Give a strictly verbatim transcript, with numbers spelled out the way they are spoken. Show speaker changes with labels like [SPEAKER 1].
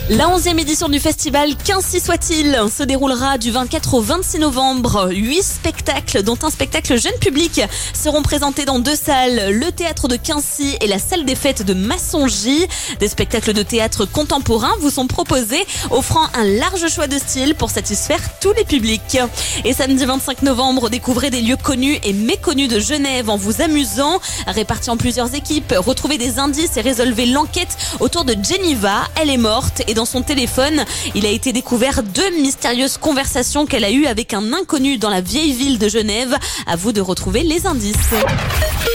[SPEAKER 1] La onzième édition du festival Qu'ainsi soit-il se déroulera du vingt-quatre au vingt-six novembre. Huit spectacles, dont un spectacle jeune public, seront présentés dans deux salles, le théâtre de Quincy et la salle des fêtes de Massongy. Des spectacles de théâtre contemporain vous sont proposés, offrant un large choix de styles pour satisfaire tous les publics. Et samedi vingt-cinq novembre, découvrez des lieux connus et méconnus de Genève en vous amusant. Répartis en plusieurs équipes, retrouvez des indices et résolvez l'enquête autour de Geneva. Elle est morte et dans son téléphone, il a été découvert deux mystérieuses conversations qu'elle a eues avec un inconnu dans la vieille ville de Genève. À vous de retrouver les indices.